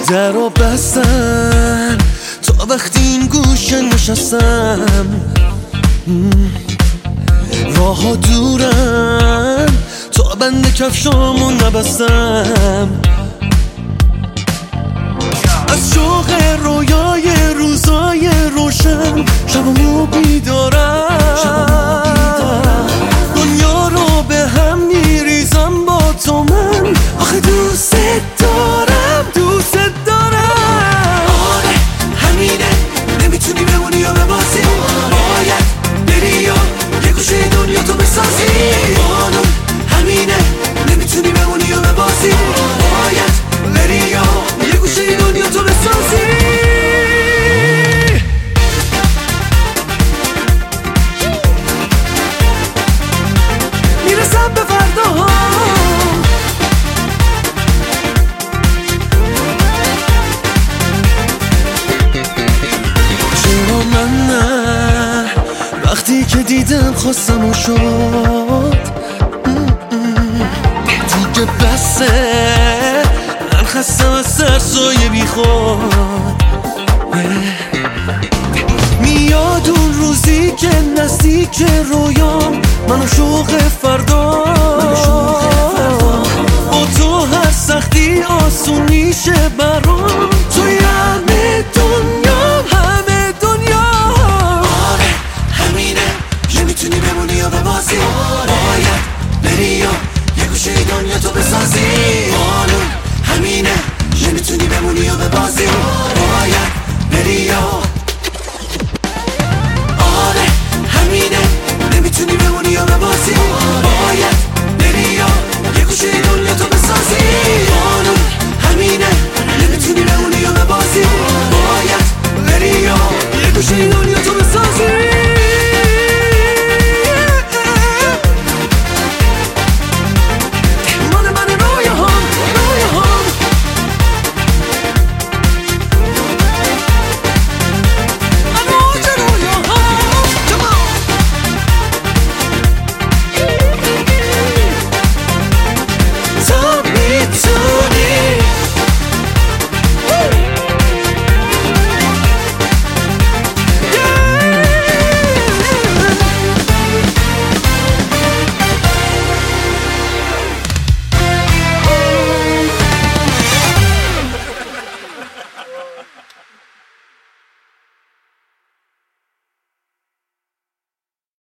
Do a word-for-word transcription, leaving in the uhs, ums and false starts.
در رو بستن تا وقتی این گوشه نشستم، راه ها دورن تا بند کفشامو نبستم، از شوق رویای روزای روشن شبمو بیدارم، دنیا رو به هم میریزم با تو من، آخه دوست دارم دوست دارم. آره همینه، نمیتونی بمونی یا ببازی، باید بری یا یه گوشه دنیا تو بسازی. قانون همینه، نمیتونی بمونی یا ببازی، باید بری یا یه گوشه دنیا تو بسازی. میرسم به فرداها، چرا من نه، وقتی که دیدم خواستم و شد دیگه بسه، من خستم از سرسایه بی خود. میاد اون روزی که نزدیک رویام، من و شوق فردا، با تو هر سختی آسون میشه برام، توی همه دنیا همه دنیا. آره همینه، نمیتونی بمونی یا ببازی، باید بری یا یه گوشه دنیا تو بسازی.